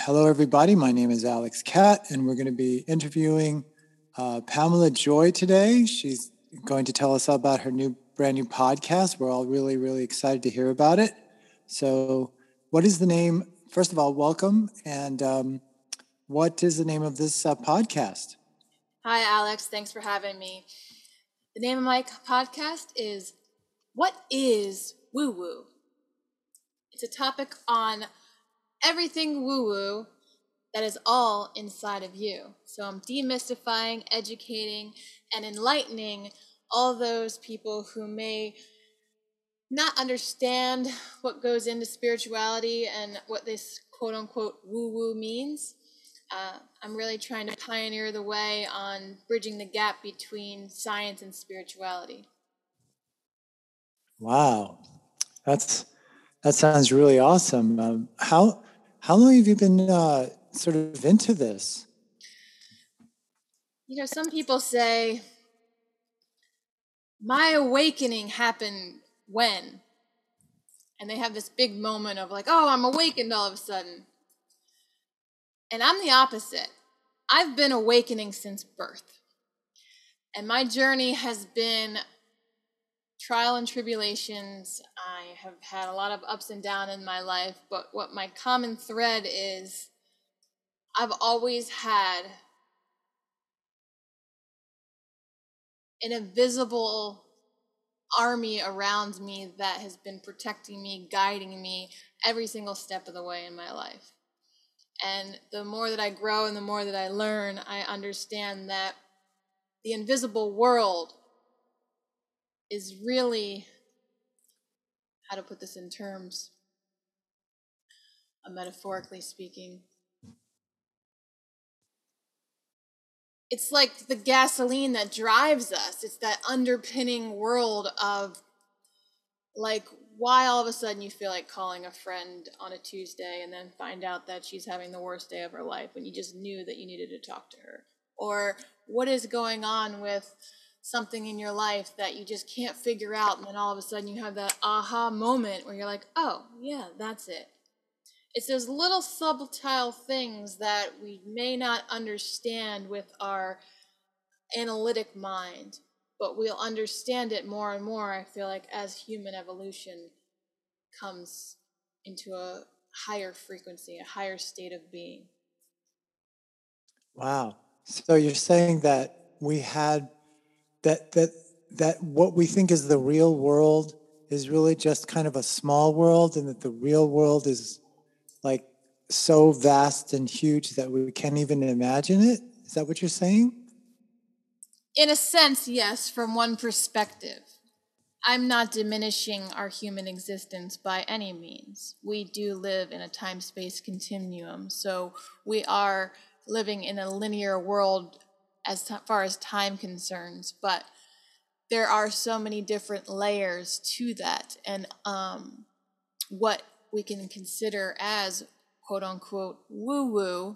Hello, everybody. My name is Alex Catt, and we're going to be interviewing Pamela Joy today. She's going to tell us about her brand new podcast. We're all really, really excited to hear about it. So, what is the name? First of all, welcome. And what is the name of this podcast? Hi, Alex. Thanks for having me. The name of my podcast is What is Woo Woo? It's a topic on everything woo woo that is all inside of you. So I'm demystifying, educating, and enlightening all those people who may not understand what goes into spirituality and what this quote unquote woo woo means. I'm really trying to pioneer the way on bridging the gap between science and spirituality. Wow, that sounds really awesome. How long have you been sort of into this? You know, some people say, my awakening happened when? And they have this big moment of like, oh, I'm awakened all of a sudden. And I'm the opposite. I've been awakening since birth. And my journey has been trial and tribulations. I have had a lot of ups and downs in my life, but what my common thread is, I've always had an invisible army around me that has been protecting me, guiding me every single step of the way in my life. And the more that I grow and the more that I learn, I understand that the invisible world is really, how to put this in terms, metaphorically speaking, it's like the gasoline that drives us. It's that underpinning world of, like, why all of a sudden you feel like calling a friend on a Tuesday and then find out that she's having the worst day of her life when you just knew that you needed to talk to her? Or what is going on with something in your life that you just can't figure out, and then all of a sudden you have that aha moment where you're like, oh, yeah, that's it. It's those little subtle things that we may not understand with our analytic mind, but we'll understand it more and more, I feel like, as human evolution comes into a higher frequency, a higher state of being. Wow. So you're saying that we had that what we think is the real world is really just kind of a small world, and that the real world is like so vast and huge that we can't even imagine it? Is that what you're saying? In a sense, yes, from one perspective. I'm not diminishing our human existence by any means. We do live in a time-space continuum, so we are living in a linear world as far as time concerns, but there are so many different layers to that, and what we can consider as quote-unquote woo-woo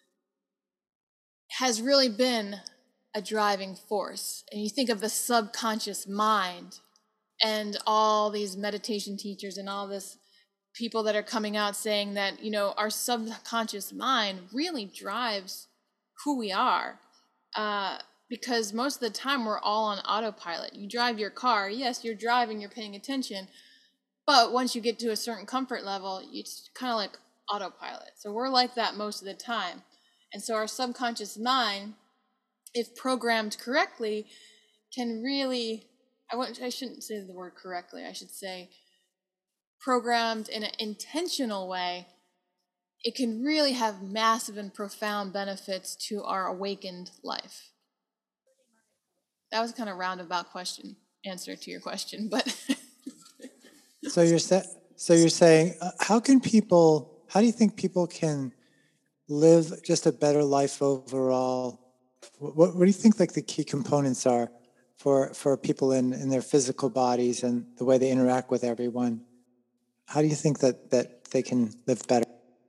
has really been a driving force. And you think of the subconscious mind and all these meditation teachers and all this people that are coming out saying that, you know, our subconscious mind really drives who we are. Because most of the time we're all on autopilot. You drive your car, yes, you're driving, you're paying attention, but once you get to a certain comfort level, it's kind of like autopilot. So we're like that most of the time. And so our subconscious mind, if programmed correctly, can really, I shouldn't say the word correctly, I should say programmed in an intentional way, it can really have massive and profound benefits to our awakened life. That was kind of roundabout answer to your question, but So you're saying how do you think people can live just a better life overall? What do you think like the key components are for people in their physical bodies and the way they interact with everyone? How do you think that they can live better?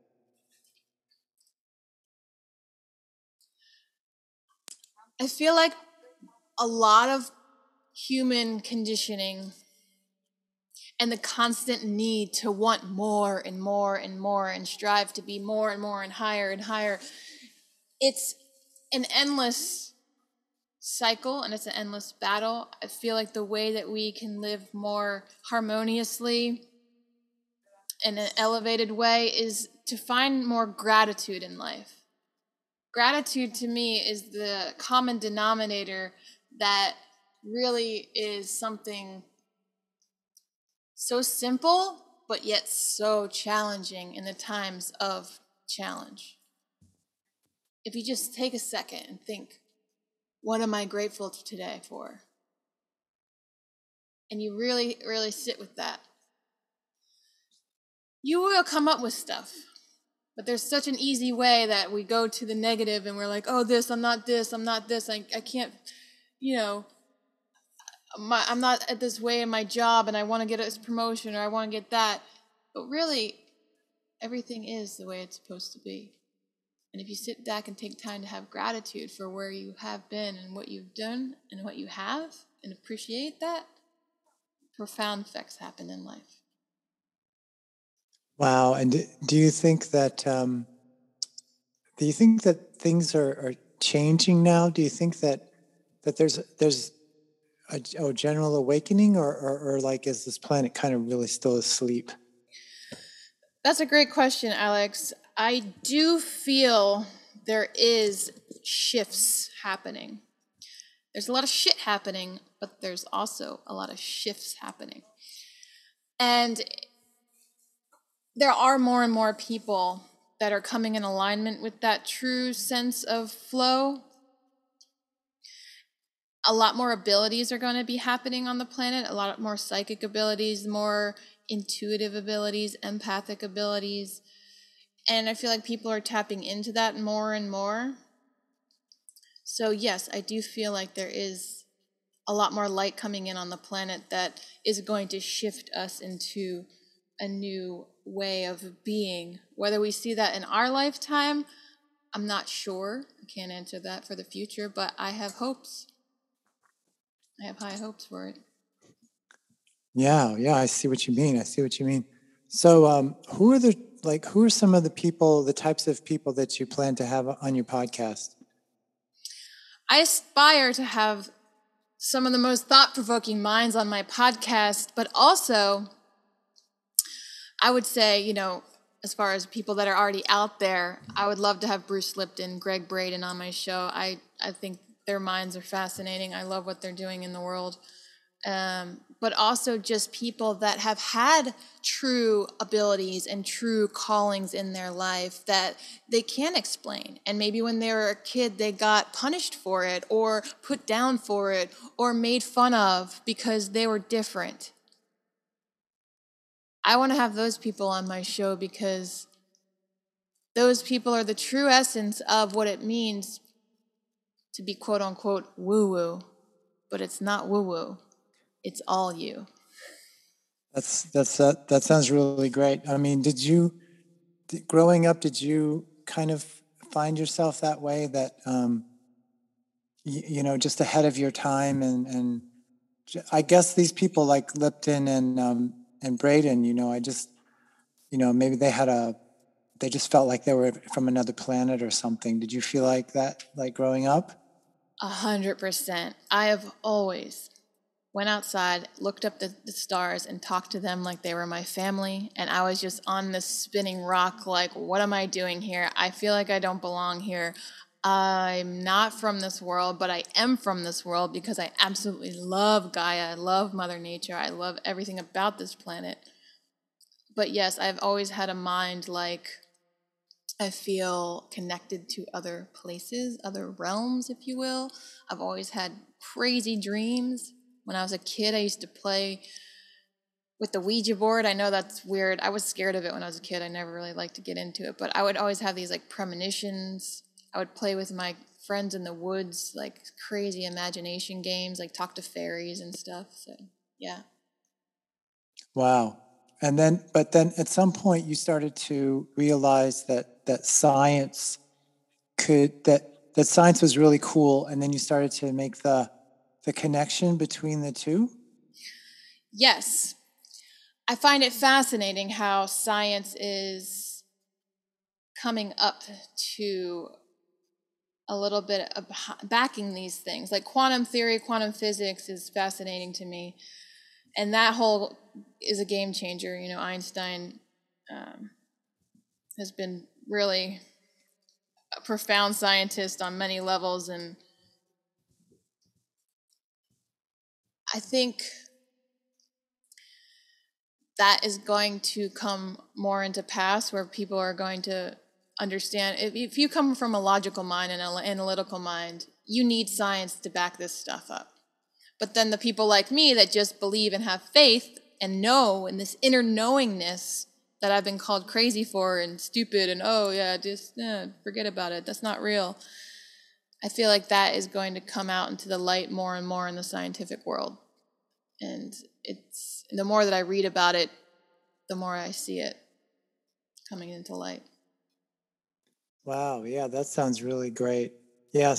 I feel like a lot of human conditioning and the constant need to want more and more and more and strive to be more and more and higher, it's an endless cycle and it's an endless battle. I feel like the way that we can live more harmoniously in an elevated way is to find more gratitude in life. Gratitude to me is the common denominator that really is something so simple, but yet so challenging in the times of challenge. If you just take a second and think, what am I grateful today for? And you really, really sit with that. You will come up with stuff. But there's such an easy way that we go to the negative and we're like, oh, I'm not this, I can't, I'm not at this way in my job and I want to get this promotion or I want to get that. But really, everything is the way it's supposed to be. And if you sit back and take time to have gratitude for where you have been and what you've done and what you have and appreciate that, profound effects happen in life. Wow. And do you think that things are changing now? Do you think that there's a general awakening, or like is this planet kind of really still asleep? That's a great question, Alex. I do feel there is shifts happening. There's a lot of shit happening, but there's also a lot of shifts happening. And there are more and more people that are coming in alignment with that true sense of flow. A lot more abilities are going to be happening on the planet, a lot more psychic abilities, more intuitive abilities, empathic abilities. And I feel like people are tapping into that more and more. So yes, I do feel like there is a lot more light coming in on the planet that is going to shift us into a new way of being. Whether we see that in our lifetime, I'm not sure. I can't answer that for the future, but I have hopes. I have high hopes for it. Yeah, I see what you mean. So, who are some of the types of people that you plan to have on your podcast? I aspire to have some of the most thought-provoking minds on my podcast, but also I would say, as far as people that are already out there, I would love to have Bruce Lipton, Greg Braden on my show. I think their minds are fascinating. I love what they're doing in the world. But also just people that have had true abilities and true callings in their life that they can't explain. And maybe when they were a kid, they got punished for it or put down for it or made fun of because they were different. I want to have those people on my show because those people are the true essence of what it means to be quote unquote woo-woo, but it's not woo-woo. It's all you. That sounds really great. I mean, growing up, did you kind of find yourself that way, that just ahead of your time, and I guess these people like Lipton and Braden, maybe they just felt like they were from another planet or something. Did you feel like that, like growing up? 100%. I have always went outside, looked up the stars, and talked to them like they were my family. And I was just on this spinning rock, like, what am I doing here? I feel like I don't belong here. I'm not from this world, but I am from this world because I absolutely love Gaia. I love Mother Nature. I love everything about this planet. But yes, I've always had a mind like I feel connected to other places, other realms, if you will. I've always had crazy dreams. When I was a kid, I used to play with the Ouija board. I know that's weird. I was scared of it when I was a kid. I never really liked to get into it. But I would always have these like premonitions. I would play with my friends in the woods, like crazy imagination games, like talk to fairies and stuff. So, yeah. Wow. But then at some point you started to realize that science that science was really cool. And then you started to make the connection between the two. Yes. I find it fascinating how science is coming up to a little bit of backing these things. Like quantum theory, quantum physics is fascinating to me. And that whole is a game changer. You know, Einstein has been really a profound scientist on many levels. And I think that is going to come more into pass, where people are going to understand. If you come from a logical mind and an analytical mind, you need science to back this stuff up. But then the people like me that just believe and have faith and know, and this inner knowingness that I've been called crazy for and stupid and, oh yeah, just forget about it, that's not real. I feel like that is going to come out into the light more and more in the scientific world. And it's the more that I read about it, the more I see it coming into light. Wow, yeah, that sounds really great. Yeah,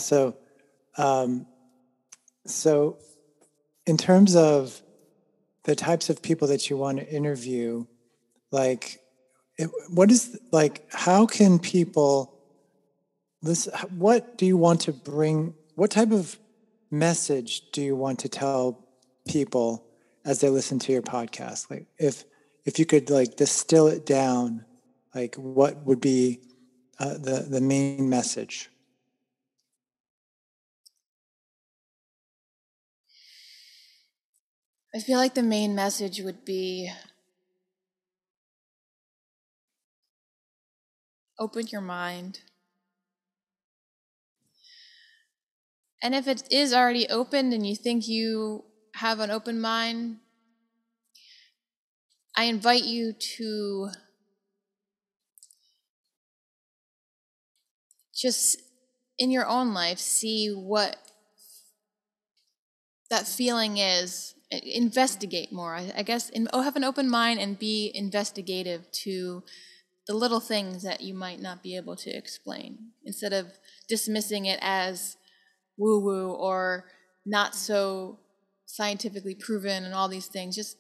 so in terms of the types of people that you want to interview, like, what is like? How can people listen? What do you want to bring? What type of message do you want to tell people as they listen to your podcast? Like, if you could like distill it down, like what would be the main message? I feel like the main message would be open your mind. And if it is already opened and you think you have an open mind, I invite you to just in your own life see what that feeling is. Investigate more. I guess have an open mind and be investigative to the little things that you might not be able to explain, instead of dismissing it as woo-woo or not so scientifically proven and all these things. Just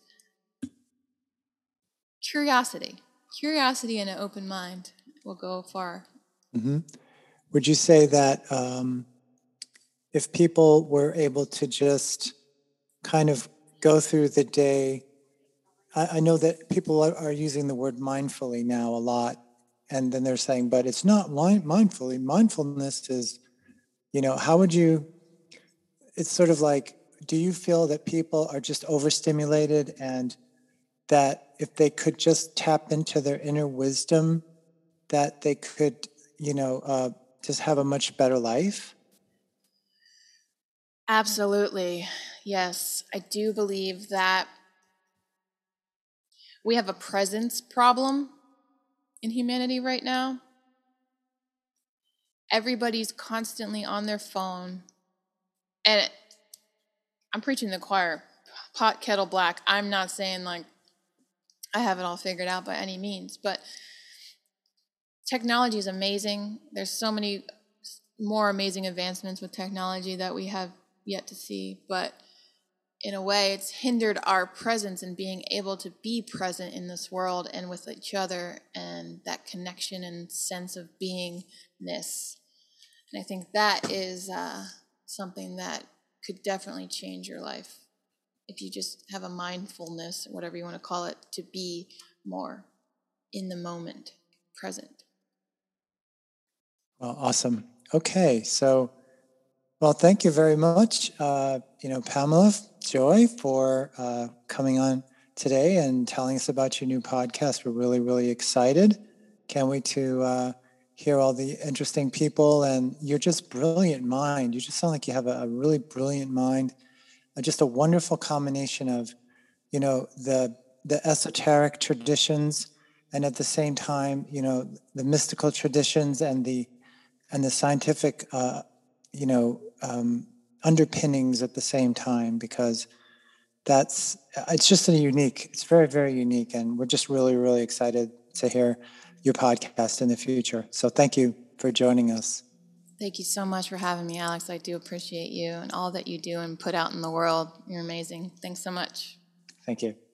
curiosity and an open mind will go far. Mm-hmm. Would you say that if people were able to just kind of go through the day, I know that people are using the word mindfully now a lot, and then they're saying, but it's not mindfully. Mindfulness is, how would you, it's sort of like, do you feel that people are just overstimulated, and that if they could just tap into their inner wisdom, that they could, just have a much better life? Absolutely. Yes, I do believe that we have a presence problem in humanity right now. Everybody's constantly on their phone. And I'm preaching to the choir, pot, kettle, black. I'm not saying like I have it all figured out by any means, but technology is amazing. There's so many more amazing advancements with technology that we have yet to see, but in a way it's hindered our presence and being able to be present in this world and with each other, and that connection and sense of beingness. And I think that is something that could definitely change your life if you just have a mindfulness, whatever you want to call it, to be more in the moment, present. Well, awesome. Okay, so, well, thank you very much, Pamela Joy, for coming on today and telling us about your new podcast. We're really, really excited. Can't wait to hear all the interesting people. And you're just brilliant mind. You just sound like you have a really brilliant mind. Just a wonderful combination of, the esoteric traditions, and at the same time, the mystical traditions and the scientific, underpinnings at the same time, because it's just it's very, very unique. And we're just really, really excited to hear your podcast in the future. So thank you for joining us. Thank you so much for having me, Alex. I do appreciate you and all that you do and put out in the world. You're amazing. Thanks so much. Thank you.